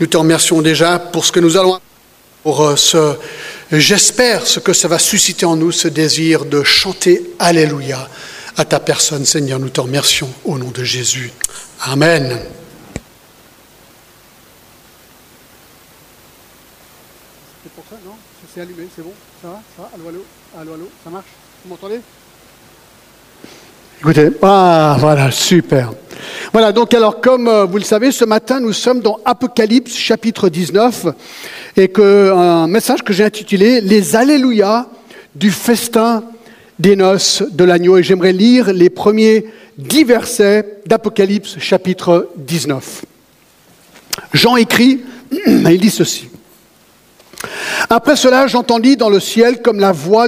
Nous te remercions déjà pour ce que nous allons, pour j'espère ce que ça va susciter en nous, ce désir de chanter Alléluia à ta personne, Seigneur. Nous te remercions au nom de Jésus. Amen. C'est pour ça, non? C'est allumé, c'est bon? Ça va? Ça va? Allô, allô? Allô, allô? Ça marche? Vous m'entendez? Écoutez, voilà, super. Voilà, donc alors comme vous le savez, ce matin nous sommes dans Apocalypse chapitre 19 et un message que j'ai intitulé « Les Alléluia du festin des noces de l'agneau ». Et j'aimerais lire les premiers 10 versets d'Apocalypse chapitre 19. Jean écrit, il dit ceci. « Après cela, j'entendis dans le ciel comme la voix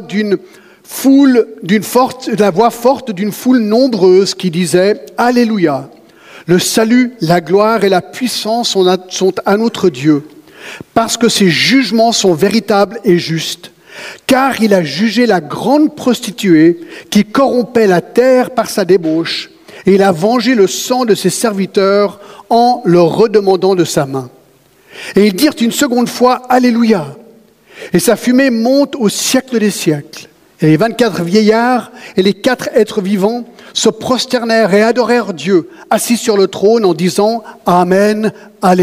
la voix forte d'une foule nombreuse qui disait « Alléluia ! Le salut, la gloire et la puissance sont à notre Dieu, parce que ses jugements sont véritables et justes. Car il a jugé la grande prostituée qui corrompait la terre par sa débauche, et il a vengé le sang de ses serviteurs en leur redemandant de sa main. Et ils dirent une seconde fois « Alléluia ! Et sa fumée monte au siècle des siècles. Et les 24 vieillards et les 4 êtres vivants se prosternèrent et adorèrent Dieu, assis sur le trône, en disant « Amen, Alléluia ».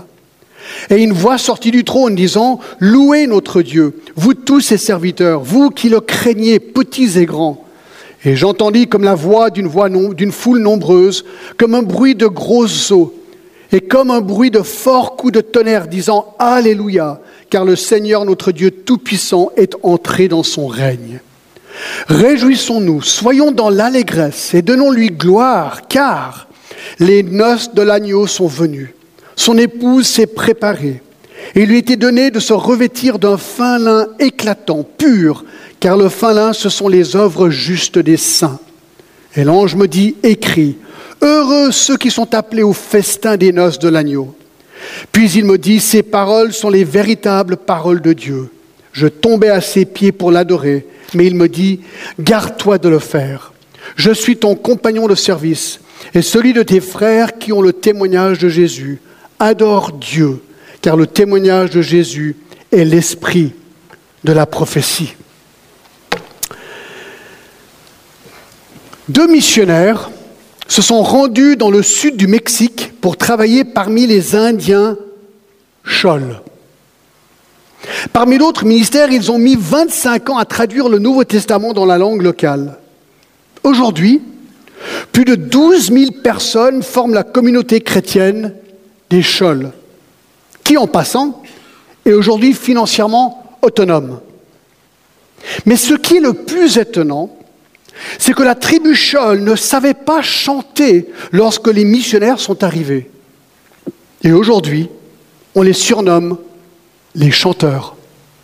Et une voix sortit du trône, disant « Louez notre Dieu, vous tous ses serviteurs, vous qui le craignez, petits et grands. » Et j'entendis comme la voix d'une foule nombreuse, comme un bruit de grosses eaux, et comme un bruit de forts coups de tonnerre, disant « Alléluia ». Car le Seigneur, notre Dieu Tout-Puissant, est entré dans son règne. Réjouissons-nous, soyons dans l'allégresse et donnons-lui gloire, car les noces de l'agneau sont venues. Son épouse s'est préparée. Et il lui était donné de se revêtir d'un fin lin éclatant, pur, car le fin lin, ce sont les œuvres justes des saints. Et l'ange me dit, écris, heureux ceux qui sont appelés au festin des noces de l'agneau. Puis il me dit, ces paroles sont les véritables paroles de Dieu. Je tombais à ses pieds pour l'adorer, mais il me dit, garde-toi de le faire. Je suis ton compagnon de service et celui de tes frères qui ont le témoignage de Jésus. Adore Dieu, car le témoignage de Jésus est l'esprit de la prophétie. 2 missionnaires se sont rendus dans le sud du Mexique pour travailler parmi les Indiens Chol. Parmi d'autres ministères, ils ont mis 25 ans à traduire le Nouveau Testament dans la langue locale. Aujourd'hui, plus de 12 000 personnes forment la communauté chrétienne des Chol, qui en passant est aujourd'hui financièrement autonome. Mais ce qui est le plus étonnant, c'est que la tribu Chol ne savait pas chanter lorsque les missionnaires sont arrivés. Et aujourd'hui, on les surnomme les chanteurs.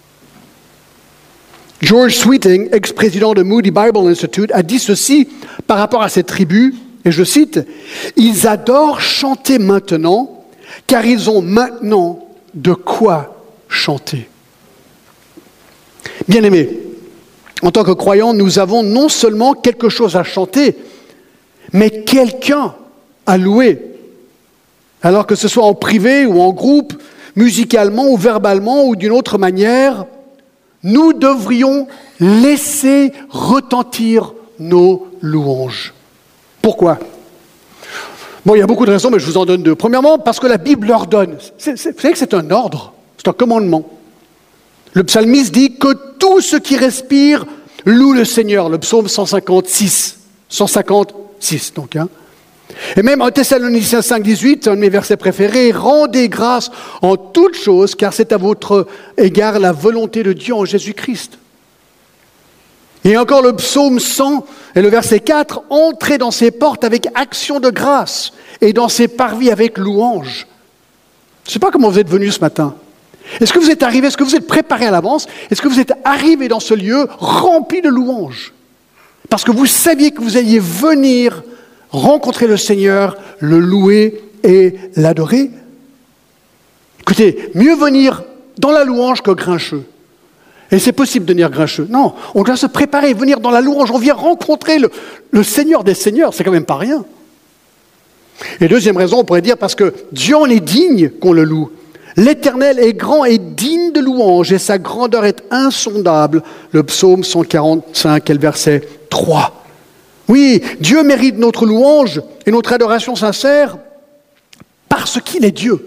George Sweeting, ex-président de Moody Bible Institute, a dit ceci par rapport à cette tribu, et je cite, « Ils adorent chanter maintenant, car ils ont maintenant de quoi chanter. » Bien-aimés, en tant que croyants, nous avons non seulement quelque chose à chanter, mais quelqu'un à louer. Alors que ce soit en privé ou en groupe, musicalement ou verbalement ou d'une autre manière, nous devrions laisser retentir nos louanges. Pourquoi? Bon, il y a beaucoup de raisons, mais je vous en donne 2. Premièrement, parce que la Bible leur donne. Vous savez que c'est un ordre, c'est un commandement. Le psalmiste dit que tout ce qui respire loue le Seigneur. Le psaume 156 donc. Et même en Thessaloniciens 5, 18, un de mes versets préférés, « Rendez grâce en toutes choses, car c'est à votre égard la volonté de Dieu en Jésus-Christ. » Et encore le psaume 100 et le verset 4, « Entrez dans ses portes avec action de grâce et dans ses parvis avec louange. » Je ne sais pas comment vous êtes venus ce matin. Est-ce que vous êtes arrivé, est-ce que vous êtes préparé à l'avance? Est-ce que vous êtes arrivé dans ce lieu rempli de louanges? Parce que vous saviez que vous alliez venir rencontrer le Seigneur, le louer et l'adorer? Écoutez, mieux venir dans la louange que grincheux. Et c'est possible de venir grincheux. Non, on doit se préparer, venir dans la louange. On vient rencontrer le Seigneur des Seigneurs, c'est quand même pas rien. Et deuxième raison, on pourrait dire parce que Dieu en est digne qu'on le loue. L'Éternel est grand et digne de louange et sa grandeur est insondable. Le psaume 145 et le verset 3. Oui, Dieu mérite notre louange et notre adoration sincère parce qu'il est Dieu.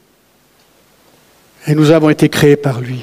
Et nous avons été créés par lui.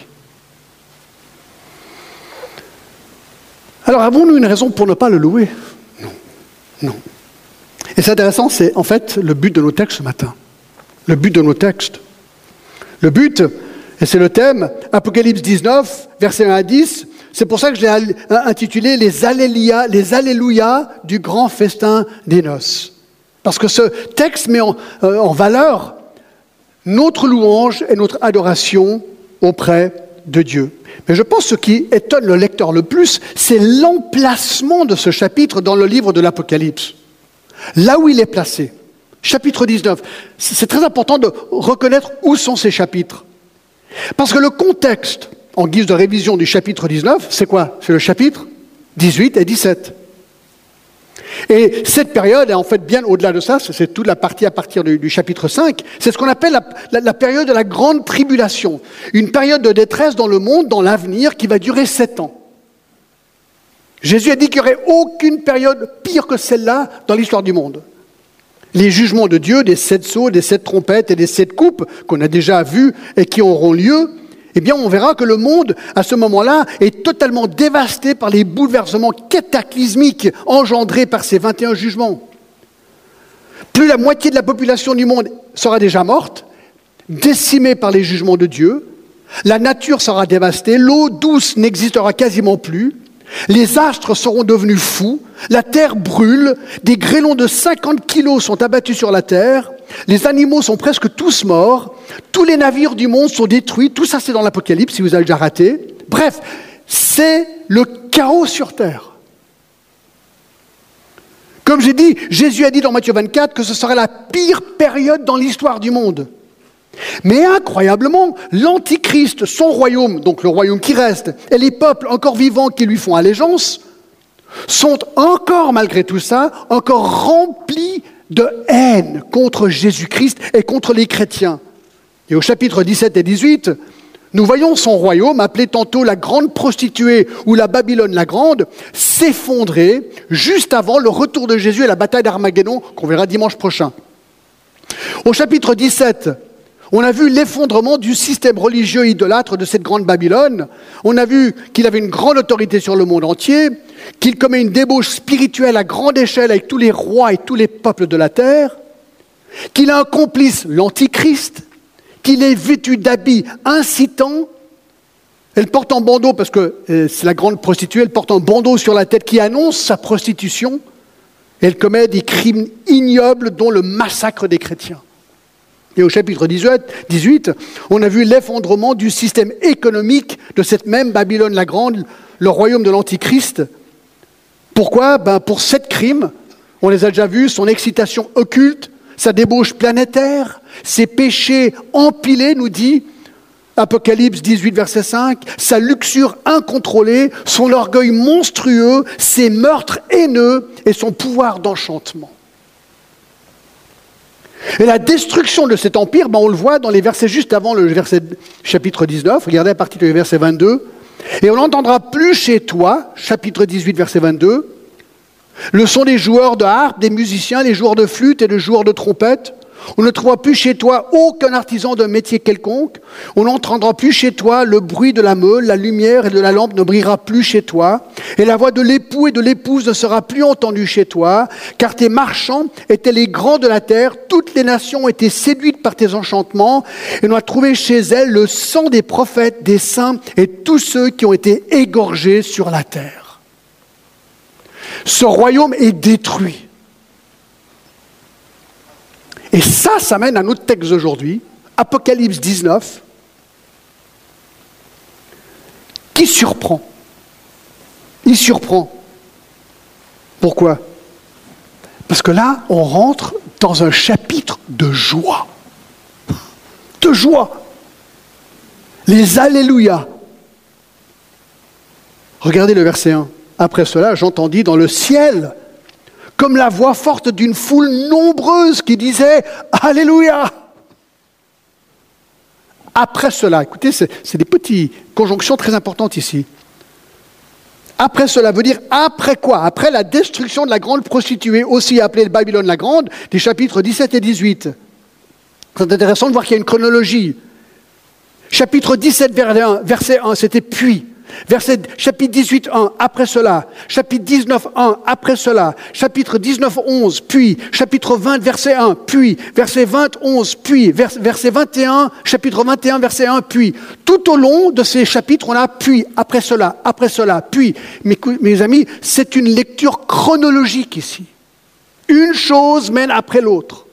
Alors, avons-nous une raison pour ne pas le louer? Non. Non. Et c'est intéressant, c'est en fait le but de nos textes ce matin. Le but de nos textes. Le but, et c'est le thème, Apocalypse 19, versets 1 à 10, c'est pour ça que je l'ai intitulé les Alléluia du grand festin des noces. Parce que ce texte met en valeur notre louange et notre adoration auprès de Dieu. Mais je pense que ce qui étonne le lecteur le plus, c'est l'emplacement de ce chapitre dans le livre de l'Apocalypse. Là où il est placé. Chapitre 19. C'est très important de reconnaître où sont ces chapitres. Parce que le contexte, en guise de révision du chapitre 19, c'est quoi? C'est le chapitre 18 et 17. Et cette période est en fait bien au-delà de ça, c'est toute la partie à partir du chapitre 5, c'est ce qu'on appelle la période de la grande tribulation. Une période de détresse dans le monde, dans l'avenir, qui va durer 7 ans. Jésus a dit qu'il n'y aurait aucune période pire que celle-là dans l'histoire du monde. Les jugements de Dieu, des 7 sceaux, des 7 trompettes et des 7 coupes qu'on a déjà vus et qui auront lieu, eh bien on verra que le monde, à ce moment-là, est totalement dévasté par les bouleversements cataclysmiques engendrés par ces 21 jugements. Plus la moitié de la population du monde sera déjà morte, décimée par les jugements de Dieu, la nature sera dévastée, l'eau douce n'existera quasiment plus, les astres seront devenus fous, la terre brûle, des grêlons de 50 kilos sont abattus sur la terre, les animaux sont presque tous morts, tous les navires du monde sont détruits, tout ça c'est dans l'Apocalypse si vous avez déjà raté. Bref, c'est le chaos sur terre. Comme j'ai dit, Jésus a dit dans Matthieu 24 que ce serait la pire période dans l'histoire du monde. Mais incroyablement, l'Antichrist, son royaume, donc le royaume qui reste, et les peuples encore vivants qui lui font allégeance, sont encore, malgré tout ça, encore remplis de haine contre Jésus-Christ et contre les chrétiens. Et au chapitre 17 et 18, nous voyons son royaume, appelé tantôt la grande prostituée ou la Babylone la grande, s'effondrer juste avant le retour de Jésus et la bataille d'Armageddon, qu'on verra dimanche prochain. Au chapitre 17, on a vu l'effondrement du système religieux idolâtre de cette grande Babylone. On a vu qu'il avait une grande autorité sur le monde entier, qu'il commet une débauche spirituelle à grande échelle avec tous les rois et tous les peuples de la terre, qu'il a un complice, l'Antichrist, qu'il est vêtu d'habits incitants. Elle porte un bandeau, parce que c'est la grande prostituée, elle porte un bandeau sur la tête qui annonce sa prostitution. Elle commet des crimes ignobles, dont le massacre des chrétiens. Et au chapitre 18, on a vu l'effondrement du système économique de cette même Babylone la Grande, le royaume de l'Antichrist. Pourquoi? Pour 7 crimes, on les a déjà vus, son excitation occulte, sa débauche planétaire, ses péchés empilés, nous dit Apocalypse 18, verset 5, sa luxure incontrôlée, son orgueil monstrueux, ses meurtres haineux et son pouvoir d'enchantement. Et la destruction de cet empire, on le voit dans les versets juste avant le verset chapitre 19, regardez à partir du verset 22, et on n'entendra plus chez toi, chapitre 18, verset 22, le son des joueurs de harpe, des musiciens, les joueurs de flûte et les joueurs de trompette. On ne trouvera plus chez toi aucun artisan d'un métier quelconque. On n'entendra plus chez toi le bruit de la meule, la lumière et de la lampe ne brillera plus chez toi. Et la voix de l'époux et de l'épouse ne sera plus entendue chez toi, car tes marchands étaient les grands de la terre. Toutes les nations ont été séduites par tes enchantements. Et on a trouvé chez elles le sang des prophètes, des saints et tous ceux qui ont été égorgés sur la terre. Ce royaume est détruit. Et ça mène à notre texte d'aujourd'hui, Apocalypse 19, qui surprend. Il surprend. Pourquoi? Parce que là, on rentre dans un chapitre de joie. De joie. Les Alléluia. Regardez le verset 1. Après cela, j'entendis dans le ciel comme la voix forte d'une foule nombreuse qui disait « Alléluia ! Après cela, écoutez, c'est des petites conjonctions très importantes ici. Après cela veut dire après quoi? Après la destruction de la grande prostituée, aussi appelée Babylone la Grande, des chapitres 17 et 18. C'est intéressant de voir qu'il y a une chronologie. Chapitre 17, verset 1, c'était puis. Chapitre 18, 1, après cela. Chapitre 19, 1, après cela. Chapitre 19, 11, puis. Chapitre 20, verset 1, puis. Verset 20, 11, puis. Verset 21, chapitre 21, verset 1, puis. Tout au long de ces chapitres, on a puis, après cela, puis. Mes amis, c'est une lecture chronologique ici. Une chose mène après l'autre.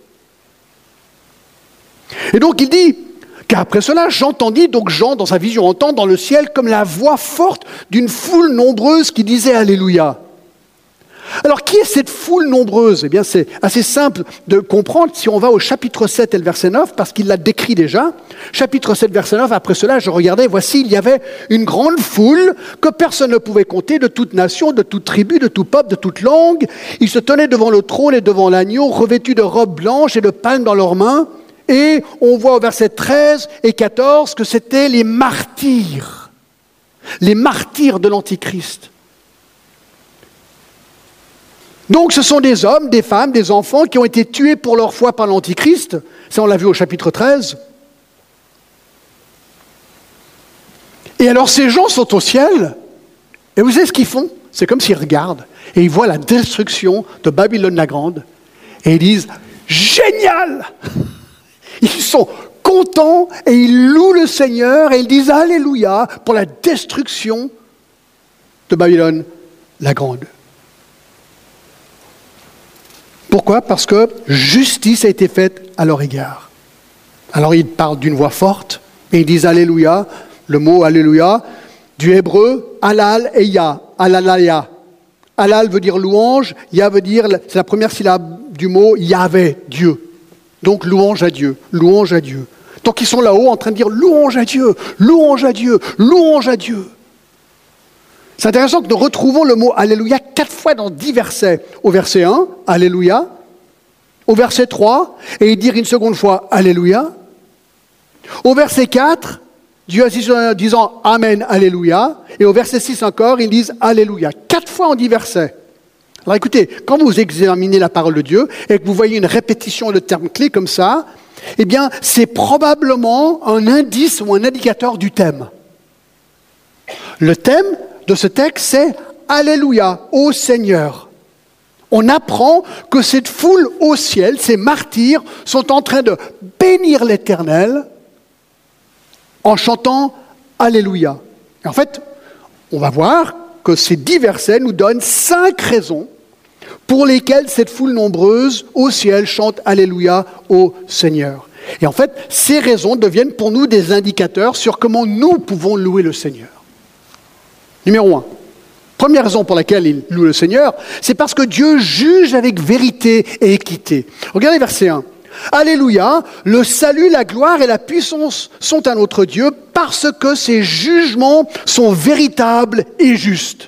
Et donc il dit qu'après cela, j'entendis, donc Jean, dans sa vision, entend dans le ciel comme la voix forte d'une foule nombreuse qui disait Alléluia. Alors, qui est cette foule nombreuse? Eh bien, c'est assez simple de comprendre si on va au chapitre 7 et le verset 9, parce qu'il l'a décrit déjà. Chapitre 7, verset 9, après cela, je regardais, voici, il y avait une grande foule que personne ne pouvait compter, de toute nation, de toute tribu, de tout peuple, de toute langue. Ils se tenaient devant le trône et devant l'agneau, revêtus de robes blanches et de palmes dans leurs mains. Et on voit au verset 13 et 14 que c'était les martyrs de l'Antichrist. Donc ce sont des hommes, des femmes, des enfants qui ont été tués pour leur foi par l'Antichrist. Ça, on l'a vu au chapitre 13. Et alors ces gens sont au ciel, et vous savez ce qu'ils font? C'est comme s'ils regardent, et ils voient la destruction de Babylone la Grande, et ils disent « Génial !» Ils sont contents et ils louent le Seigneur et ils disent Alléluia pour la destruction de Babylone la Grande. Pourquoi? Parce que justice a été faite à leur égard. Alors ils parlent d'une voix forte et ils disent Alléluia, le mot Alléluia, du hébreu Halal et Ya, Halalaya. Halal veut dire louange, Ya veut dire, c'est la première syllabe du mot Yahvé, Dieu. Donc louange à Dieu, louange à Dieu. Donc ils sont là-haut en train de dire louange à Dieu, louange à Dieu, louange à Dieu. C'est intéressant que nous retrouvons le mot Alléluia 4 fois dans 10 versets. Au verset 1, Alléluia. Au verset 3, et il dit une seconde fois Alléluia. Au verset 4, Dieu assiste en disant Amen, Alléluia. Et au verset 6 encore, ils disent Alléluia. 4 fois en 10 versets. Alors écoutez, quand vous examinez la parole de Dieu et que vous voyez une répétition de termes clés comme ça, eh bien, c'est probablement un indice ou un indicateur du thème. Le thème de ce texte, c'est Alléluia, ô Seigneur. On apprend que cette foule au ciel, ces martyrs, sont en train de bénir l'Éternel en chantant Alléluia. Et en fait, on va voir que ces 10 versets nous donnent 5 raisons pour lesquelles cette foule nombreuse au ciel chante Alléluia au Seigneur. Et en fait, ces raisons deviennent pour nous des indicateurs sur comment nous pouvons louer le Seigneur. Numéro 1. Première raison pour laquelle il loue le Seigneur, c'est parce que Dieu juge avec vérité et équité. Regardez verset 1. Alléluia, le salut, la gloire et la puissance sont à notre Dieu parce que ses jugements sont véritables et justes.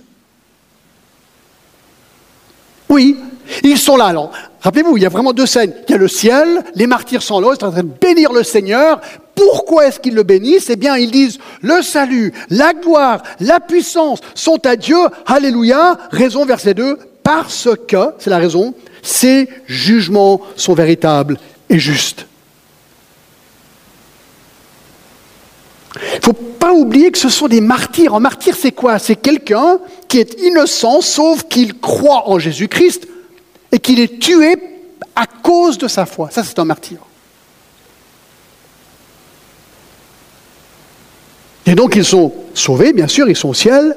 Oui, ils sont là. Alors, rappelez-vous, il y a vraiment 2 scènes. Il y a le ciel, les martyrs sont là, ils sont en train de bénir le Seigneur. Pourquoi est-ce qu'ils le bénissent? Eh bien, ils disent, le salut, la gloire, la puissance sont à Dieu. Alléluia. Raison, verset 2, parce que, c'est la raison, ses jugements sont véritables et justes. Il ne faut pas oublier que ce sont des martyrs. Un martyr, c'est quoi? C'est quelqu'un qui est innocent, sauf qu'il croit en Jésus-Christ et qu'il est tué à cause de sa foi. Ça, c'est un martyr. Et donc, ils sont sauvés, bien sûr, ils sont au ciel.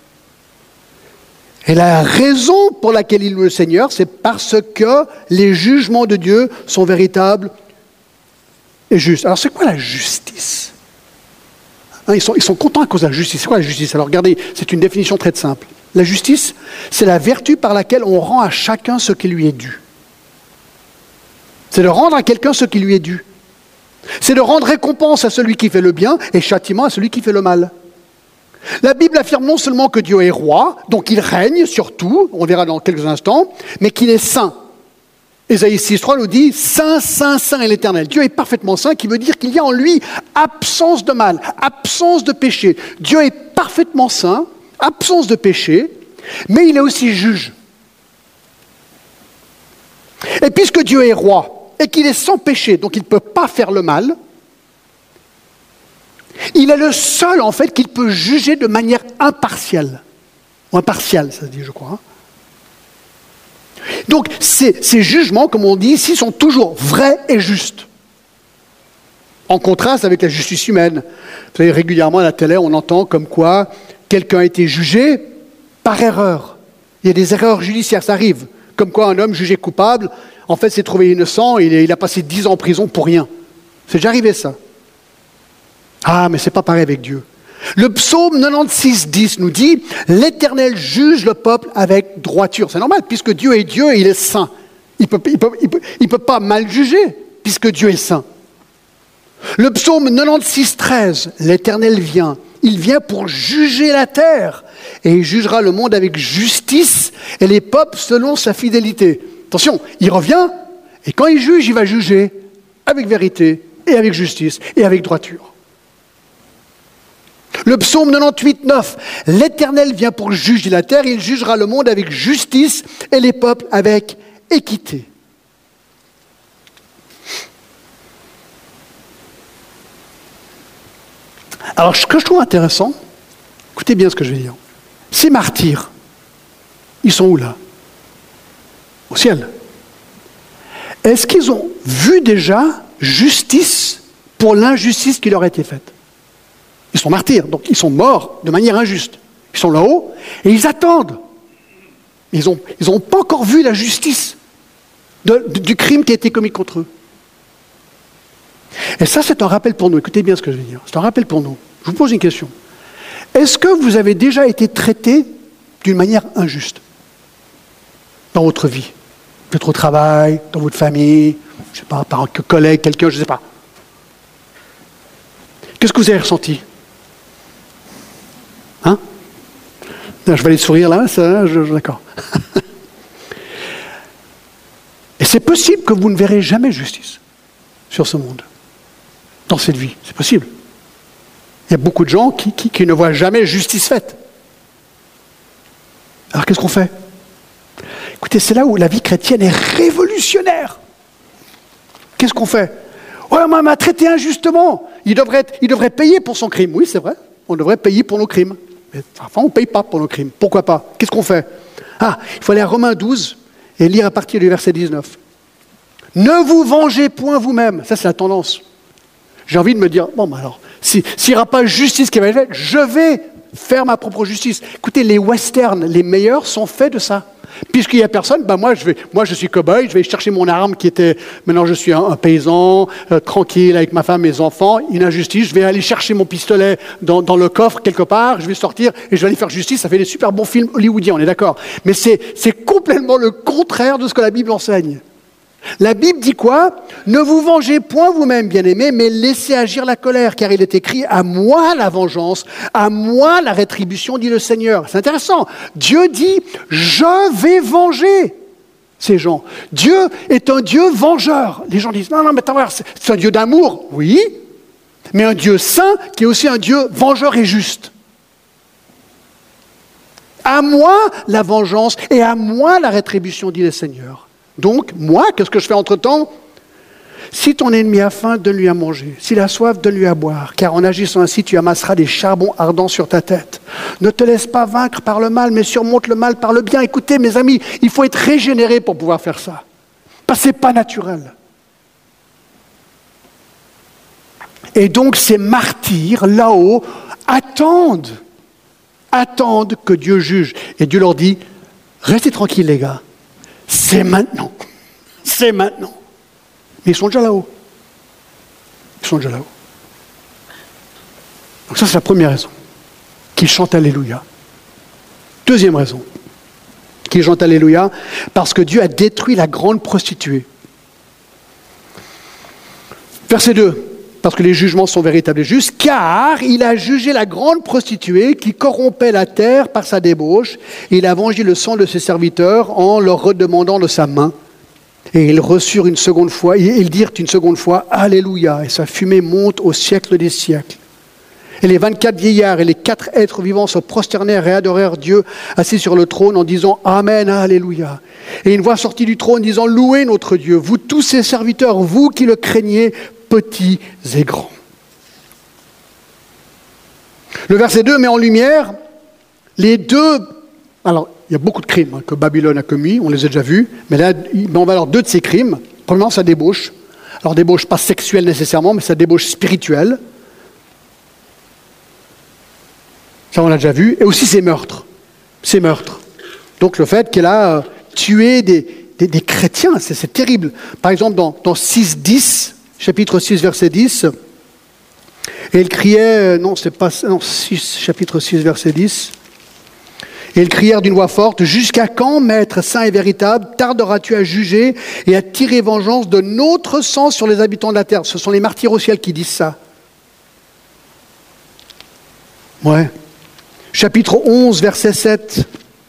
Et la raison pour laquelle ils louent le Seigneur, c'est parce que les jugements de Dieu sont véritables et justes. Alors, c'est quoi la justice? Ils sont contents à cause de la justice. C'est quoi la justice? Alors regardez, c'est une définition très simple. La justice, c'est la vertu par laquelle on rend à chacun ce qui lui est dû. C'est de rendre à quelqu'un ce qui lui est dû. C'est de rendre récompense à celui qui fait le bien et châtiment à celui qui fait le mal. La Bible affirme non seulement que Dieu est roi, donc il règne sur tout, on verra dans quelques instants, mais qu'il est saint. Ésaïe 6,3 nous dit « Saint, Saint, Saint est l'Éternel ». Dieu est parfaitement saint, qui veut dire qu'il y a en lui absence de mal, absence de péché. Dieu est parfaitement saint, absence de péché, mais il est aussi juge. Et puisque Dieu est roi et qu'il est sans péché, donc il ne peut pas faire le mal, il est le seul, en fait, qu'il peut juger de manière impartiale. Ou impartiale, ça se dit, je crois. Donc, ces jugements, comme on dit ici, sont toujours vrais et justes. En contraste avec la justice humaine. Vous savez, régulièrement à la télé, on entend comme quoi quelqu'un a été jugé par erreur. Il y a des erreurs judiciaires, ça arrive. Comme quoi un homme jugé coupable, en fait, s'est trouvé innocent, il a passé 10 ans en prison pour rien. C'est déjà arrivé, ça. Ah, mais c'est pas pareil avec Dieu. Le psaume 96, 10 nous dit « L'Éternel juge le peuple avec droiture ». C'est normal, puisque Dieu est Dieu et il est saint. Il peut pas mal juger, puisque Dieu est saint. Le psaume 96, 13 « L'Éternel vient. Il vient pour juger la terre. Et il jugera le monde avec justice et les peuples selon sa fidélité. » Attention, il revient, et quand il juge, il va juger avec vérité et avec justice et avec droiture. Le psaume 98, 9, « L'Éternel vient pour juger la terre, il jugera le monde avec justice et les peuples avec équité. » Alors, ce que je trouve intéressant, écoutez bien ce que je vais dire, ces martyrs, ils sont où là? Au ciel. Est-ce qu'ils ont vu déjà justice pour l'injustice qui leur a été faite? Ils sont martyrs, donc ils sont morts de manière injuste. Ils sont là-haut et ils attendent. Ils n'ont pas encore vu la justice du crime qui a été commis contre eux. Et ça, c'est un rappel pour nous. Écoutez bien ce que je vais dire. C'est un rappel pour nous. Je vous pose une question. Est-ce que vous avez déjà été traité d'une manière injuste dans votre vie? Peut-être au travail, dans votre famille, je ne sais pas, par un collègue, quelqu'un, je ne sais pas. Qu'est-ce que vous avez ressenti? Hein? Je vais aller sourire là, ça, d'accord. Et c'est possible que vous ne verrez jamais justice sur ce monde, dans cette vie. C'est possible. Il y a beaucoup de gens qui ne voient jamais justice faite. Alors qu'est-ce qu'on fait? Écoutez, c'est là où la vie chrétienne est révolutionnaire. Qu'est-ce qu'on fait? Ouais, on m'a traité injustement. Il devrait payer pour son crime. Oui, c'est vrai. On devrait payer pour nos crimes. Mais enfin, on ne paye pas pour nos crimes. Pourquoi pas? Qu'est-ce qu'on fait? Ah, il faut aller à Romains 12 et lire à partir du verset 19. Ne vous vengez point vous-même. Ça, c'est la tendance. J'ai envie de me dire, bon, ben alors, s'il n'y aura pas justice qui va être faite, je vais faire ma propre justice. Écoutez, les westerns, les meilleurs, sont faits de ça. Puisqu'il n'y a personne, ben moi je suis cow-boy, je vais chercher mon arme qui était... Maintenant je suis un paysan, tranquille avec ma femme, mes enfants, une injustice, je vais aller chercher mon pistolet dans le coffre quelque part, je vais sortir et je vais aller faire justice. Ça fait des super bons films hollywoodiens, on est d'accord. Mais c'est complètement le contraire de ce que la Bible enseigne. La Bible dit quoi? Ne vous vengez point vous-même, bien-aimés, mais laissez agir la colère, car il est écrit « À moi la vengeance, à moi la rétribution, dit le Seigneur ». C'est intéressant. Dieu dit « Je vais venger » ces gens. Dieu est un Dieu vengeur. Les gens disent « Non, mais attends, c'est un Dieu d'amour. » Oui, mais un Dieu saint qui est aussi un Dieu vengeur et juste. À moi la vengeance et à moi la rétribution, dit le Seigneur. Donc, moi, qu'est-ce que je fais entre-temps? Si ton ennemi a faim, donne-lui à manger. S'il a soif, donne-lui à boire. Car en agissant ainsi, tu amasseras des charbons ardents sur ta tête. Ne te laisse pas vaincre par le mal, mais surmonte le mal par le bien. Écoutez, mes amis, il faut être régénéré pour pouvoir faire ça. Parce que ce n'est pas naturel. Et donc, ces martyrs, là-haut, attendent que Dieu juge. Et Dieu leur dit, restez tranquilles, les gars. C'est maintenant. C'est maintenant. Mais ils sont déjà là-haut. Ils sont déjà là-haut. Donc ça, c'est la première raison. Qu'ils chantent Alléluia. Deuxième raison. Qu'ils chantent Alléluia, parce que Dieu a détruit la grande prostituée. Verset 2. Parce que les jugements sont véritables et justes, car il a jugé la grande prostituée qui corrompait la terre par sa débauche. Il a vengé le sang de ses serviteurs en leur redemandant de sa main. Et ils reçurent une seconde fois, ils dirent une seconde fois, Alléluia, et sa fumée monte au siècle des siècles. Et les 24 vieillards et les 4 êtres vivants se prosternèrent et adorèrent Dieu assis sur le trône en disant Amen, Alléluia. Et une voix sortit du trône disant Louez notre Dieu, vous tous ses serviteurs, vous qui le craignez, petits et grands. Le verset 2 met en lumière les deux. Alors, il y a beaucoup de crimes que Babylone a commis, on les a déjà vus, mais là, on va alors 2 de ces crimes. Premièrement, sa débauche. Alors, débauche pas sexuelle nécessairement, mais sa débauche spirituelle. Ça, on l'a déjà vu. Et aussi ses meurtres. Ses meurtres. Donc, le fait qu'elle a tué des chrétiens, c'est terrible. Par exemple, dans 6-10, chapitre 6, verset 10, et elle criait, chapitre 6, verset 10, et ils crièrent d'une voix forte, « Jusqu'à quand, Maître saint et véritable, tarderas-tu à juger et à tirer vengeance de notre sang sur les habitants de la terre ?» Ce sont les martyrs au ciel qui disent ça. Ouais. Chapitre 11, verset 7.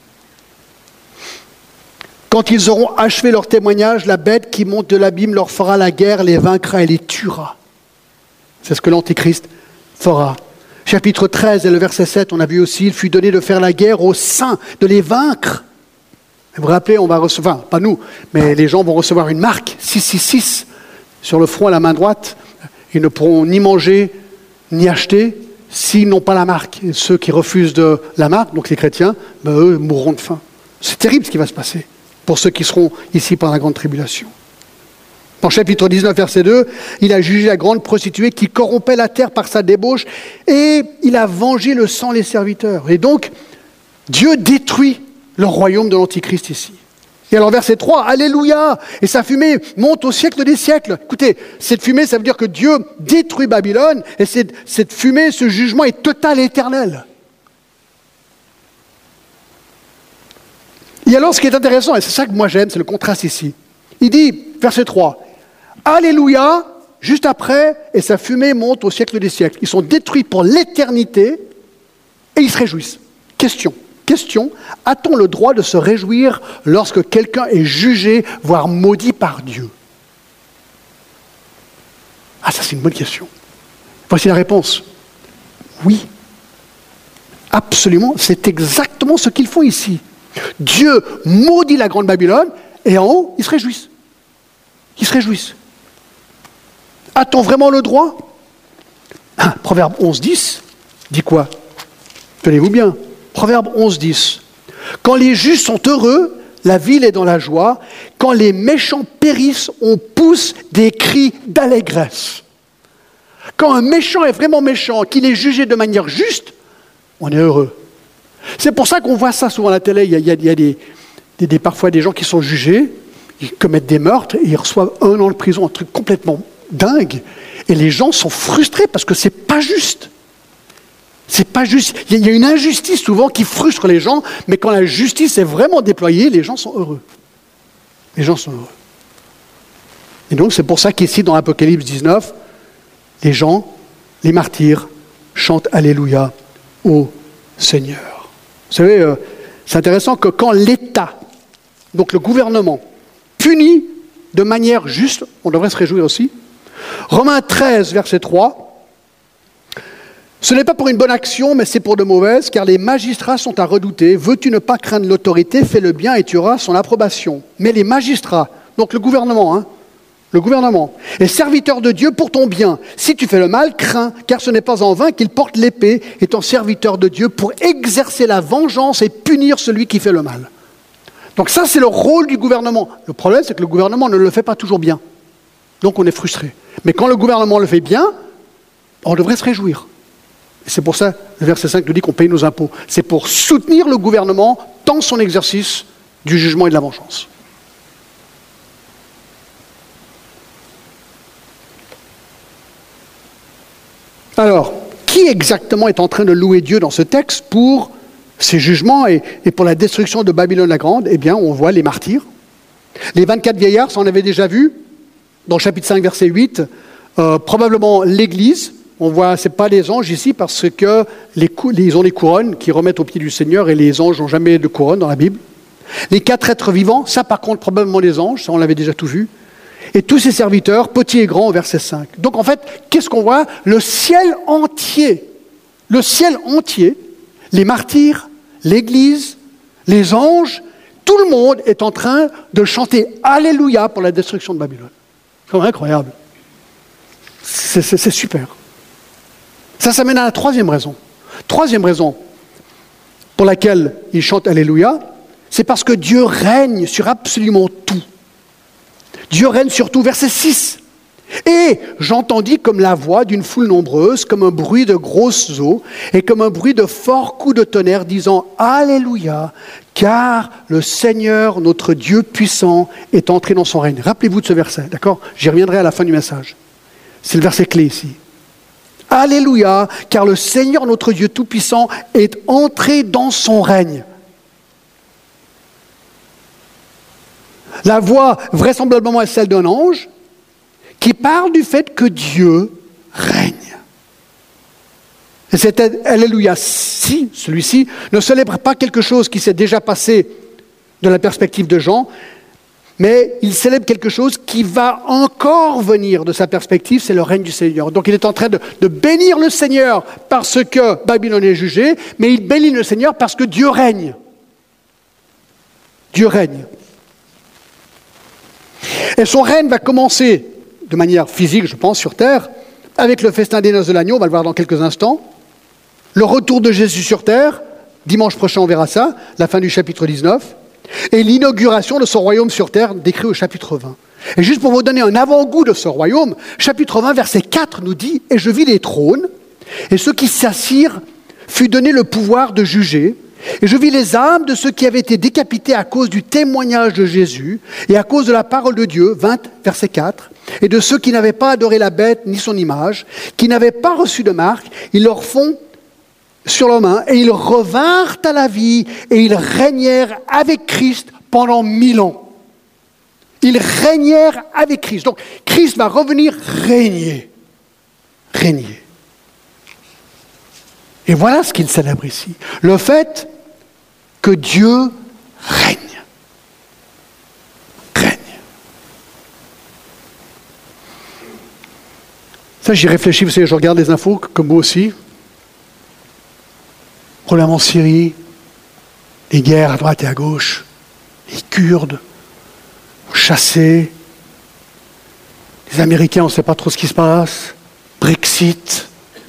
« Quand ils auront achevé leur témoignage, la bête qui monte de l'abîme leur fera la guerre, les vaincra et les tuera. » C'est ce que l'Antéchrist fera. Chapitre 13 et le verset 7, on a vu aussi, il fut donné de faire la guerre aux saints, de les vaincre. Vous vous rappelez, on va recevoir, pas nous, mais les gens vont recevoir une marque, 666, sur le front à la main droite. Ils ne pourront ni manger, ni acheter, s'ils n'ont pas la marque. Et ceux qui refusent de la marque, donc les chrétiens, eux mourront de faim. C'est terrible ce qui va se passer pour ceux qui seront ici pendant la grande tribulation. Dans chapitre 19, verset 2, il a jugé la grande prostituée qui corrompait la terre par sa débauche et il a vengé le sang des serviteurs. Et donc, Dieu détruit le royaume de l'Antichrist ici. Et alors, verset 3, Alléluia, et sa fumée monte au siècle des siècles. Écoutez, cette fumée, ça veut dire que Dieu détruit Babylone et cette fumée, ce jugement est total et éternel. Et alors, ce qui est intéressant, et c'est ça que moi j'aime, c'est le contraste ici. Il dit, verset 3, Alléluia, juste après, et sa fumée monte au siècle des siècles. Ils sont détruits pour l'éternité et ils se réjouissent. Question, a-t-on le droit de se réjouir lorsque quelqu'un est jugé, voire maudit par Dieu? Ah, ça c'est une bonne question. Voici la réponse. Oui. Absolument, c'est exactement ce qu'ils font ici. Dieu maudit la grande Babylone et en haut, ils se réjouissent. Ils se réjouissent. A-t-on vraiment le droit? Proverbe 11.10 dit quoi? Tenez-vous bien. Proverbe 11.10. Quand les justes sont heureux, la ville est dans la joie. Quand les méchants périssent, on pousse des cris d'allégresse. Quand un méchant est vraiment méchant, qu'il est jugé de manière juste, on est heureux. C'est pour ça qu'on voit ça souvent à la télé. Il y a parfois des gens qui sont jugés, ils commettent des meurtres et ils reçoivent 1 an de prison, un truc complètement dingue. Et les gens sont frustrés parce que c'est pas juste. C'est pas juste. Il y a une injustice souvent qui frustre les gens, mais quand la justice est vraiment déployée, les gens sont heureux. Les gens sont heureux. Et donc c'est pour ça qu'ici dans l'Apocalypse 19, les gens, les martyrs, chantent Alléluia au Seigneur. Vous savez, c'est intéressant que quand l'État, donc le gouvernement, punit de manière juste, on devrait se réjouir aussi. Romains 13, verset 3. Ce n'est pas pour une bonne action, mais c'est pour de mauvaises, car les magistrats sont à redouter. Veux-tu ne pas craindre l'autorité, fais le bien et tu auras son approbation. Mais les magistrats, donc le gouvernement, est serviteur de Dieu pour ton bien. Si tu fais le mal, crains, car ce n'est pas en vain qu'il porte l'épée, étant serviteur de Dieu pour exercer la vengeance et punir celui qui fait le mal. Donc ça, c'est le rôle du gouvernement. Le problème, c'est que le gouvernement ne le fait pas toujours bien. Donc on est frustré. Mais quand le gouvernement le fait bien, on devrait se réjouir. Et c'est pour ça, le verset 5 nous dit qu'on paye nos impôts. C'est pour soutenir le gouvernement dans son exercice du jugement et de la vengeance. Alors, qui exactement est en train de louer Dieu dans ce texte pour ces jugements et pour la destruction de Babylone la Grande? Eh bien, on voit les martyrs. Les 24 vieillards, ça on avait déjà vu, dans le chapitre 5, verset 8, probablement l'Église. On voit, ce n'est pas les anges ici, parce que ils ont les couronnes qui remettent au pied du Seigneur, et les anges n'ont jamais de couronne dans la Bible. Les 4 êtres vivants, ça par contre probablement les anges, ça on l'avait déjà tout vu, et tous ses serviteurs, petits et grands, au verset 5. Donc en fait, qu'est-ce qu'on voit? Le ciel entier, les martyrs, l'Église, les anges, tout le monde est en train de chanter Alléluia pour la destruction de Babylone. C'est incroyable. C'est super. Ça mène à la troisième raison. Troisième raison pour laquelle ils chantent Alléluia, c'est parce que Dieu règne sur absolument tout. Dieu règne sur tout. Verset 6. Et j'entendis comme la voix d'une foule nombreuse, comme un bruit de grosses eaux, et comme un bruit de forts coups de tonnerre, disant Alléluia, car le Seigneur, notre Dieu puissant, est entré dans son règne. Rappelez-vous de ce verset, d'accord? J'y reviendrai à la fin du message. C'est le verset clé ici. Alléluia, car le Seigneur, notre Dieu tout-puissant, est entré dans son règne. La voix, vraisemblablement, est celle d'un ange qui parle du fait que Dieu règne. Et cet Alléluia, si celui-ci ne célèbre pas quelque chose qui s'est déjà passé de la perspective de Jean, mais il célèbre quelque chose qui va encore venir de sa perspective, c'est le règne du Seigneur. Donc il est en train de bénir le Seigneur parce que Babylone est jugée, mais il bénit le Seigneur parce que Dieu règne. Dieu règne. Et son règne va commencer de manière physique, je pense, sur terre, avec le festin des noces de l'agneau, on va le voir dans quelques instants, le retour de Jésus sur terre, dimanche prochain on verra ça, la fin du chapitre 19, et l'inauguration de son royaume sur terre, décrit au chapitre 20. Et juste pour vous donner un avant-goût de ce royaume, chapitre 20, verset 4 nous dit « Et je vis les trônes, et ceux qui s'assirent fut donné le pouvoir de juger, et je vis les âmes de ceux qui avaient été décapités à cause du témoignage de Jésus et à cause de la parole de Dieu, 20, verset 4, et de ceux qui n'avaient pas adoré la bête ni son image, qui n'avaient pas reçu de marque, ils leur font sur leurs mains, et ils revinrent à la vie, et ils régnèrent avec Christ pendant 1000 ans. Ils régnèrent avec Christ. Donc, Christ va revenir régner. Régner. Et voilà ce qu'il célèbre ici. Le fait que Dieu règne. Règne. Ça, j'y réfléchis, vous savez, je regarde les infos, comme vous aussi. Problème en Syrie, les guerres à droite et à gauche, les Kurdes, chassés, les Américains, on ne sait pas trop ce qui se passe, Brexit,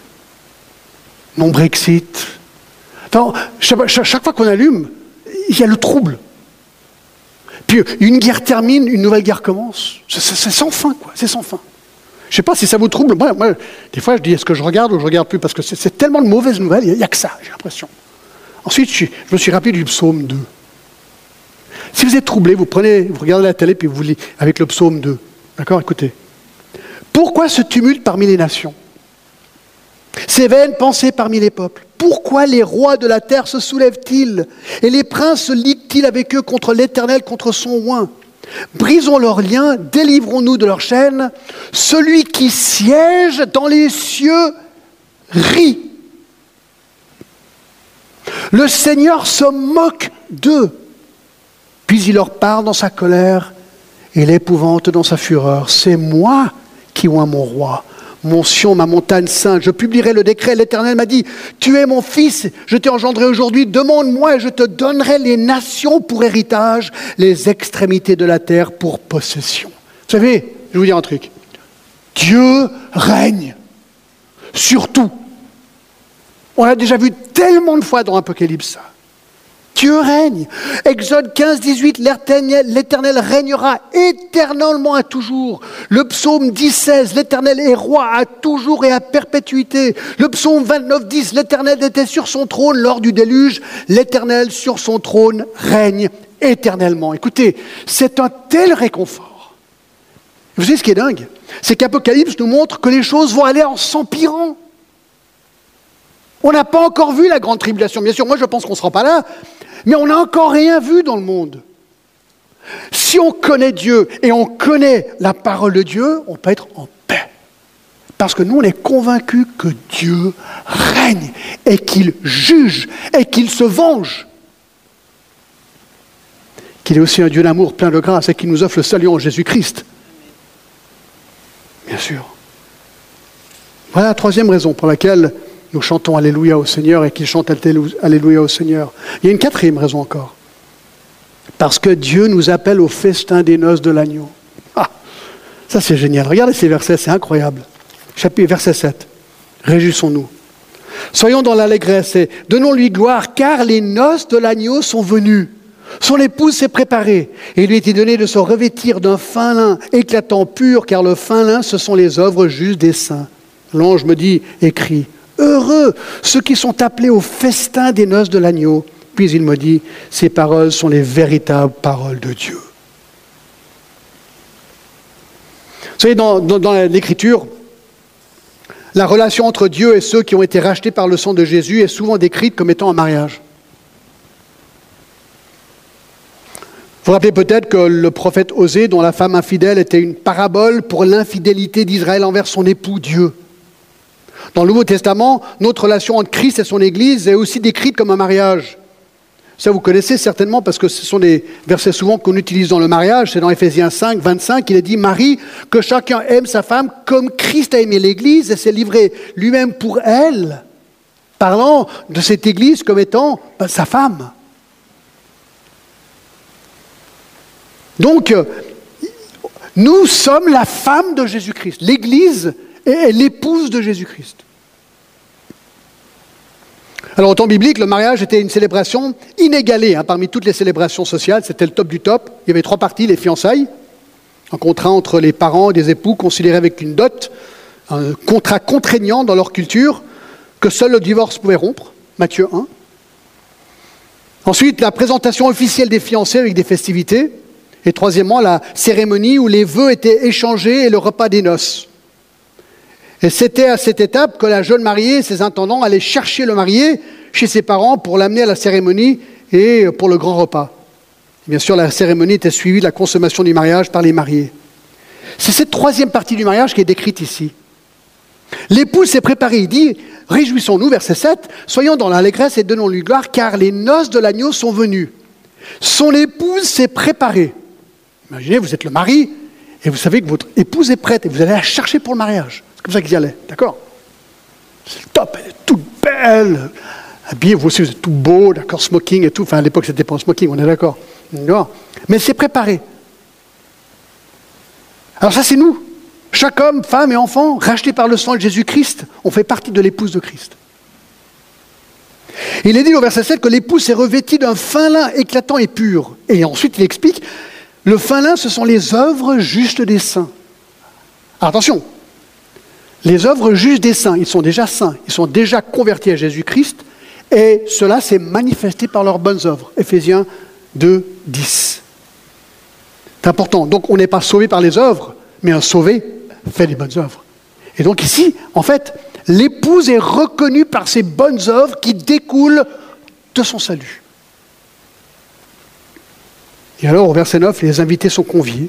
non-Brexit. Enfin, chaque fois qu'on allume, il y a le trouble. Puis une guerre termine, une nouvelle guerre commence. C'est sans fin, quoi. C'est sans fin. Je ne sais pas si ça vous trouble. Moi, des fois, je dis, est-ce que je regarde ou je ne regarde plus? Parce que c'est tellement de mauvaises nouvelles, il n'y a que ça, j'ai l'impression. Ensuite, je me suis rappelé du psaume 2. Si vous êtes troublé, vous regardez la télé, puis vous lisez avec le psaume 2. D'accord? Écoutez. Pourquoi ce tumulte parmi les nations? Ces vaines pensées parmi les peuples? Pourquoi les rois de la terre se soulèvent-ils? Et les princes se liguent-ils avec eux contre l'Éternel, contre son oint? Brisons leurs liens, délivrons-nous de leurs chaînes. Celui qui siège dans les cieux rit. Le Seigneur se moque d'eux. Puis il leur parle dans sa colère et l'épouvante dans sa fureur. C'est moi qui oins mon roi, mon Sion, ma montagne sainte. Je publierai le décret. L'Éternel m'a dit, tu es mon fils, je t'ai engendré aujourd'hui. Demande-moi et je te donnerai les nations pour héritage, les extrémités de la terre pour possession. Vous savez, je vais vous dire un truc. Dieu règne sur tout. On l'a déjà vu tellement de fois dans l'Apocalypse, ça. Dieu règne. Exode 15, 18, l'Éternel régnera éternellement à toujours. Le psaume 10, 16, l'Éternel est roi à toujours et à perpétuité. Le psaume 29, 10, l'Éternel était sur son trône lors du déluge. L'Éternel sur son trône règne éternellement. Écoutez, c'est un tel réconfort. Vous savez ce qui est dingue? C'est qu'Apocalypse nous montre que les choses vont aller en s'empirant. On n'a pas encore vu la grande tribulation. Bien sûr, moi je pense qu'on ne sera pas là, mais on n'a encore rien vu dans le monde. Si on connaît Dieu et on connaît la parole de Dieu, on peut être en paix. Parce que nous, on est convaincus que Dieu règne et qu'il juge et qu'il se venge. qu'il est aussi un Dieu d'amour plein de grâce et qu'il nous offre le salut en Jésus-Christ. Bien sûr. Voilà la troisième raison pour laquelle nous chantons Alléluia au Seigneur et qu'il chante Alléluia au Seigneur. Il y a une quatrième raison encore. Parce que Dieu nous appelle au festin des noces de l'agneau. Ah, ça c'est génial. Regardez ces versets, c'est incroyable. Verset 7. Réjouissons-nous. Soyons dans l'allégresse et donnons-lui gloire, car les noces de l'agneau sont venues. Son épouse s'est préparée, et il lui a été donné de se revêtir d'un fin lin éclatant, pur, car le fin lin, ce sont les œuvres justes des saints. L'ange me dit, écrit, heureux ceux qui sont appelés au festin des noces de l'agneau. Puis il me dit, ces paroles sont les véritables paroles de Dieu. Vous savez, dans l'Écriture, la relation entre Dieu et ceux qui ont été rachetés par le sang de Jésus est souvent décrite comme étant un mariage. Vous vous rappelez peut-être que le prophète Osée, dont la femme infidèle était une parabole pour l'infidélité d'Israël envers son époux Dieu. Dans le Nouveau Testament, notre relation entre Christ et son Église est aussi décrite comme un mariage. Ça, vous connaissez certainement parce que ce sont des versets souvent qu'on utilise dans le mariage. C'est dans Éphésiens 5, 25, il est dit « Marie, que chacun aime sa femme comme Christ a aimé l'Église et s'est livré lui-même pour elle, parlant de cette Église comme étant sa femme. » Donc, nous sommes la femme de Jésus-Christ. L'Église est l'épouse de Jésus-Christ. Alors, au temps biblique, le mariage était une célébration inégalée parmi toutes les célébrations sociales. C'était le top du top. Il y avait 3 parties, les fiançailles, un contrat entre les parents et des époux considéré avec une dot, un contrat contraignant dans leur culture que seul le divorce pouvait rompre, Matthieu 1. Ensuite, la présentation officielle des fiancés avec des festivités. Et troisièmement, la cérémonie où les vœux étaient échangés et le repas des noces. Et c'était à cette étape que la jeune mariée et ses intendants allaient chercher le marié chez ses parents pour l'amener à la cérémonie et pour le grand repas. Et bien sûr, la cérémonie était suivie de la consommation du mariage par les mariés. C'est cette troisième partie du mariage qui est décrite ici. L'époux s'est préparé, il dit, réjouissons-nous, verset 7, soyons dans l'allégresse et donnons-lui gloire, car les noces de l'agneau sont venues. Son épouse s'est préparée. Imaginez, vous êtes le mari et vous savez que votre épouse est prête et vous allez la chercher pour le mariage. C'est comme ça qu'ils y allaient, d'accord? C'est le top, elle est toute belle, habillée, vous aussi vous êtes tout beau, d'accord, smoking et tout. Enfin, à l'époque, c'était pas un smoking, on est d'accord. Mais c'est préparé. Alors ça, c'est nous. Chaque homme, femme et enfant, rachetés par le sang de Jésus-Christ, on fait partie de l'épouse de Christ. Il est dit au verset 7 que l'épouse est revêtie d'un fin lin éclatant et pur. Et ensuite, il explique, le fin lin, ce sont les œuvres justes des saints. Alors, attention, les œuvres justes des saints, ils sont déjà saints, ils sont déjà convertis à Jésus-Christ, et cela s'est manifesté par leurs bonnes œuvres. Éphésiens 2, 10. C'est important. Donc, on n'est pas sauvé par les œuvres, mais un sauvé fait les bonnes œuvres. Et donc ici, en fait, l'épouse est reconnue par ses bonnes œuvres qui découlent de son salut. Et alors, au verset 9, les invités sont conviés.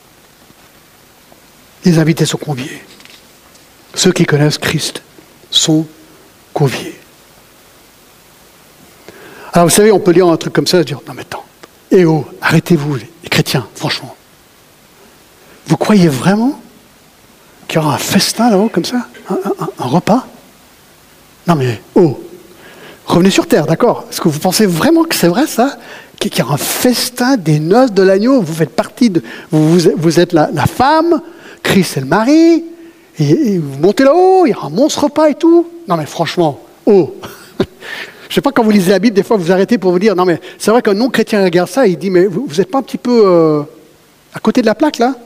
Les invités sont conviés. Ceux qui connaissent Christ sont conviés. Alors, vous savez, on peut lire un truc comme ça et se dire, non mais attends, arrêtez-vous, les chrétiens, franchement. Vous croyez vraiment qu'il y aura un festin là-haut, comme ça, un repas? Non mais, revenez sur terre, d'accord? Est-ce que vous pensez vraiment que c'est vrai ça? Qu'il y aura un festin des noces de l'agneau? Vous faites partie de... Vous êtes la femme, Christ est le mari, et vous montez là-haut, il y aura un monstre repas et tout? Non mais franchement, Je ne sais pas, quand vous lisez la Bible, des fois vous arrêtez pour vous dire, non mais c'est vrai qu'un non-chrétien regarde ça, et il dit, mais vous n'êtes pas un petit peu à côté de la plaque là?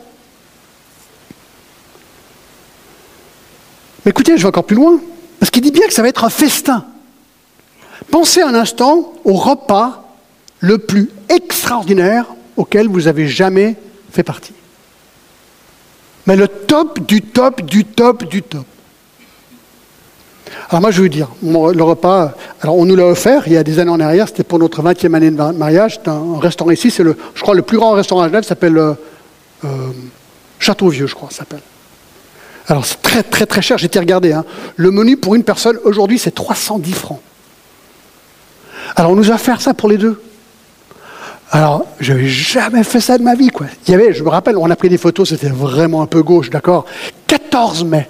Mais écoutez, je vais encore plus loin, parce qu'il dit bien que ça va être un festin. Pensez un instant au repas le plus extraordinaire auquel vous avez jamais fait partie. Mais le top du top du top du top. Alors moi je vais vous dire, le repas, alors on nous l'a offert il y a des années en arrière, c'était pour notre 20e année de mariage, c'est un restaurant ici, c'est je crois le plus grand restaurant à Genève, s'appelle Château-Vieux, je crois, ça s'appelle. Alors c'est très très très cher, j'ai été regarder. Le menu pour une personne aujourd'hui c'est 310 francs. Alors on nous a offert ça pour les deux. Alors, je n'avais jamais fait ça de ma vie, quoi. Il y avait, je me rappelle, on a pris des photos, c'était vraiment un peu gauche, d'accord. 14 mai.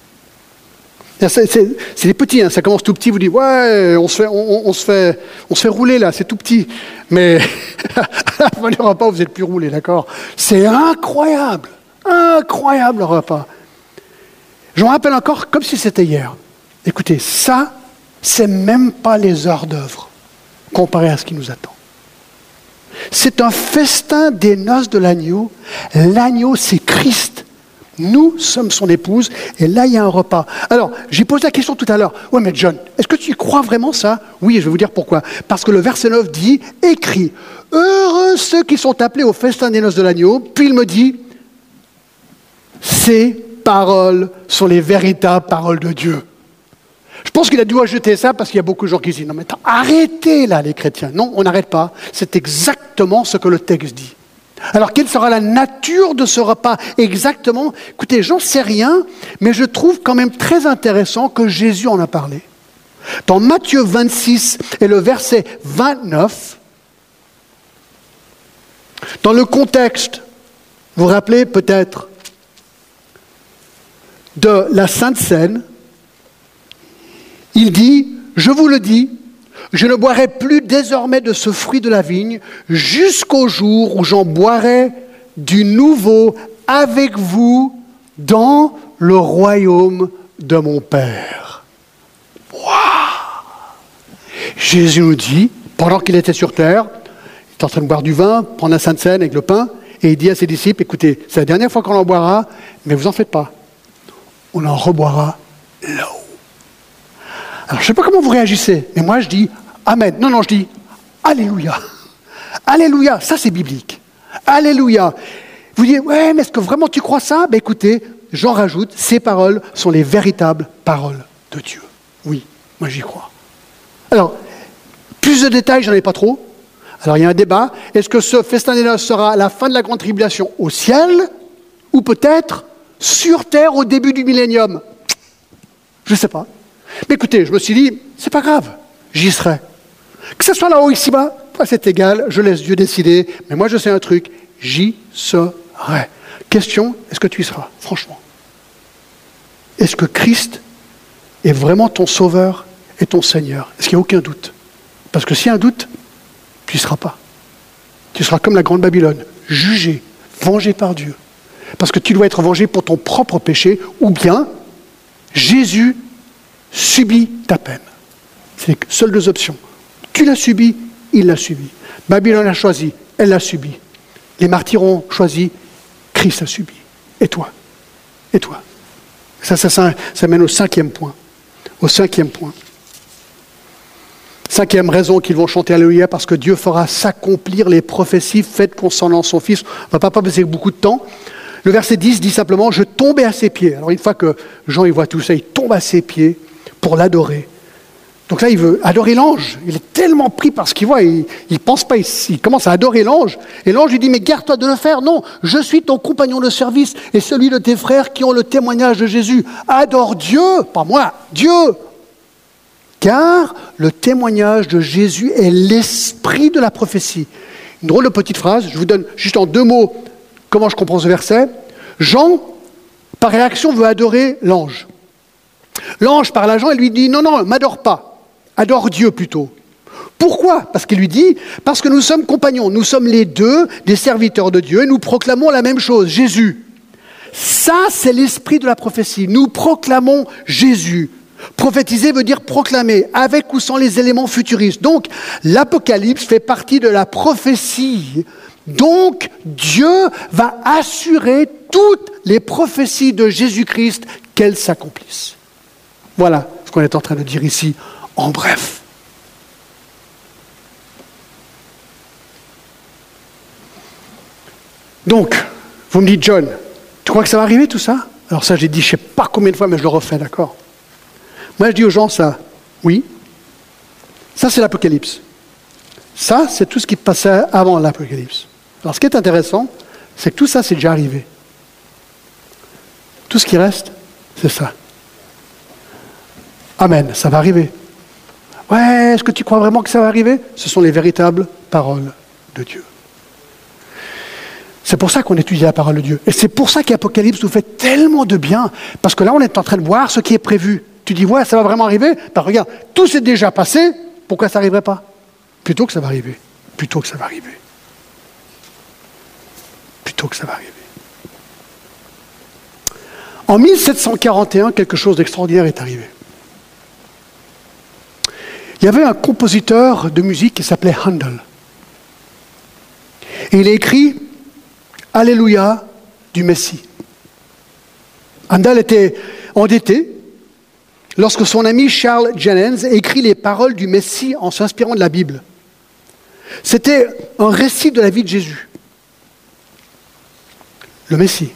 C'est des petits, hein, ça commence tout petit, vous dites, ouais, on se fait rouler là, c'est tout petit. Mais à la fin du repas, vous n'êtes plus roulé, d'accord. C'est incroyable le repas. Je me rappelle encore comme si c'était hier. Écoutez, ça, c'est même pas les heures d'œuvre comparé à ce qui nous attend. C'est un festin des noces de l'agneau. L'agneau, c'est Christ. Nous sommes son épouse, et là, il y a un repas. Alors, j'ai posé la question tout à l'heure. Ouais, mais John, est-ce que tu crois vraiment ça? Oui, je vais vous dire pourquoi. Parce que le verset 9 dit, écrit, heureux ceux qui sont appelés au festin des noces de l'agneau. Puis il me dit, ces paroles sont les véritables paroles de Dieu. Je pense qu'il a dû ajouter ça parce qu'il y a beaucoup de gens qui disent, non mais attends, arrêtez là les chrétiens. Non, on n'arrête pas. C'est exactement ce que le texte dit. Alors, quelle sera la nature de ce repas exactement? Écoutez, j'en sais rien, mais je trouve quand même très intéressant que Jésus en a parlé. Dans Matthieu 26 et le verset 29, dans le contexte, vous vous rappelez peut-être de la Sainte Seine, il dit, je vous le dis, je ne boirai plus désormais de ce fruit de la vigne jusqu'au jour où j'en boirai du nouveau avec vous dans le royaume de mon Père. Waouh! Jésus nous dit, pendant qu'il était sur terre, il est en train de boire du vin, prendre la Sainte Seine avec le pain, et il dit à ses disciples, écoutez, c'est la dernière fois qu'on en boira, mais vous en faites pas. On en reboira là-haut. Alors, je ne sais pas comment vous réagissez, mais moi je dis Amen. Non, je dis Alléluia. Alléluia, ça c'est biblique. Alléluia. Vous dites, ouais, mais est-ce que vraiment tu crois ça? Ben écoutez, j'en rajoute, ces paroles sont les véritables paroles de Dieu. Oui, moi j'y crois. Alors, plus de détails, j'en ai pas trop. Alors il y a un débat. Est-ce que ce festin des noces sera à la fin de la grande tribulation au ciel, ou peut-être sur terre au début du millénium? Je ne sais pas. Mais écoutez, je me suis dit, c'est pas grave, j'y serai. Que ce soit là-haut, ici-bas, c'est égal, je laisse Dieu décider, mais moi je sais un truc, j'y serai. Question, est-ce que tu y seras, franchement? Est-ce que Christ est vraiment ton sauveur et ton Seigneur? Est-ce qu'il n'y a aucun doute? Parce que s'il y a un doute, tu n'y seras pas. Tu seras comme la grande Babylone, jugé, vengé par Dieu. Parce que tu dois être vengé pour ton propre péché, ou bien Jésus subit ta peine. C'est les seules deux options. Tu l'as subi, il l'a subi. Babylone a choisi, elle l'a subi. Les martyrs ont choisi, Christ a subi. Et toi? Et toi? Ça mène au cinquième point. Au cinquième point. Cinquième raison qu'ils vont chanter Alléluia, parce que Dieu fera s'accomplir les prophéties faites concernant son Fils. On ne va pas passer beaucoup de temps. Le verset 10 dit simplement, je tombais à ses pieds. Alors une fois que Jean il voit tout ça, il tombe à ses pieds pour l'adorer. Donc là, il veut adorer l'ange. Il est tellement pris par ce qu'il voit, il pense pas, il commence à adorer l'ange. Et l'ange lui dit, mais garde-toi de le faire. Non, je suis ton compagnon de service et celui de tes frères qui ont le témoignage de Jésus. Adore Dieu, pas moi, Dieu. Car le témoignage de Jésus est l'esprit de la prophétie. Une drôle de petite phrase, je vous donne juste en 2 mots comment je comprends ce verset. Jean, par réaction, veut adorer l'ange. L'ange parle à Jean et lui dit, non, m'adore pas, adore Dieu plutôt. Pourquoi? Parce qu'il lui dit, parce que nous sommes compagnons, nous sommes les deux des serviteurs de Dieu et nous proclamons la même chose, Jésus. Ça, c'est l'esprit de la prophétie. Nous proclamons Jésus. Prophétiser veut dire proclamer, avec ou sans les éléments futuristes. Donc, l'Apocalypse fait partie de la prophétie. Donc, Dieu va assurer toutes les prophéties de Jésus-Christ qu'elles s'accomplissent. Voilà ce qu'on est en train de dire ici, en bref. Donc, vous me dites, John, tu crois que ça va arriver tout ça? Alors ça, j'ai dit, je ne sais pas combien de fois, mais je le refais, d'accord? Moi, je dis aux gens ça, oui, ça c'est l'Apocalypse. Ça, c'est tout ce qui passait avant l'Apocalypse. Alors, ce qui est intéressant, c'est que tout ça, c'est déjà arrivé. Tout ce qui reste, c'est ça. Amen, ça va arriver. Ouais, est-ce que tu crois vraiment que ça va arriver? Ce sont les véritables paroles de Dieu. C'est pour ça qu'on étudie la parole de Dieu. Et c'est pour ça qu'Apocalypse nous fait tellement de bien. Parce que là, on est en train de voir ce qui est prévu. Tu dis, ouais, ça va vraiment arriver? Ben regarde, tout s'est déjà passé, pourquoi ça n'arriverait pas? Plutôt que ça va arriver. Plutôt que ça va arriver. Plutôt que ça va arriver. En 1741, quelque chose d'extraordinaire est arrivé. Il y avait un compositeur de musique qui s'appelait Handel. Et il a écrit « Alléluia » du Messie. Handel était endetté lorsque son ami Charles Jennens écrit les paroles du Messie en s'inspirant de la Bible. C'était un récit de la vie de Jésus. Le Messie.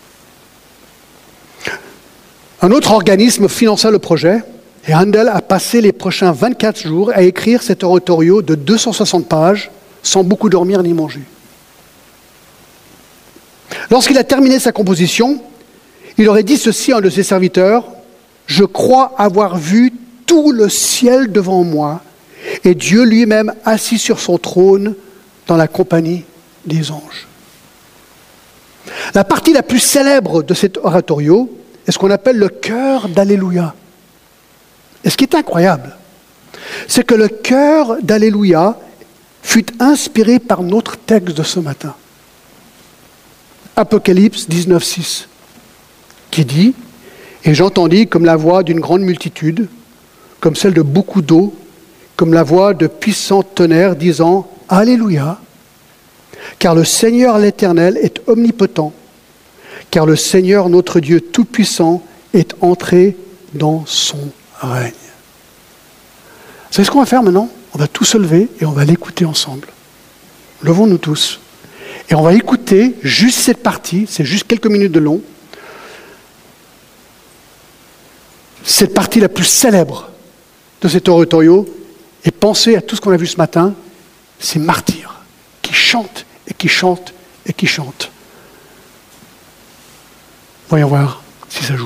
Un autre organisme finança le projet et Handel a passé les prochains 24 jours à écrire cet oratorio de 260 pages sans beaucoup dormir ni manger. Lorsqu'il a terminé sa composition, il aurait dit ceci à un de ses serviteurs: « Je crois avoir vu tout le ciel devant moi et Dieu lui-même assis sur son trône dans la compagnie des anges. » La partie la plus célèbre de cet oratorio est ce qu'on appelle le chœur d'Alléluia. Et ce qui est incroyable, c'est que le chœur d'Alléluia fut inspiré par notre texte de ce matin. Apocalypse 19:6, qui dit « Et j'entendis comme la voix d'une grande multitude, comme celle de beaucoup d'eau, comme la voix de puissants tonnerres disant « Alléluia » car le Seigneur l'Éternel est omnipotent, car le Seigneur notre Dieu Tout-Puissant est entré dans son règne. » Vous savez ce qu'on va faire maintenant? On va tous se lever et on va l'écouter ensemble. Levons-nous tous. Et on va écouter juste cette partie, c'est juste quelques minutes de long, cette partie la plus célèbre de cet oratorio, et pensez à tout ce qu'on a vu ce matin, ces martyrs qui chantent et qui chantent et qui chantent. Voyons voir si ça joue.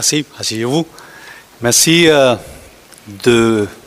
Merci, asseyez-vous. Merci de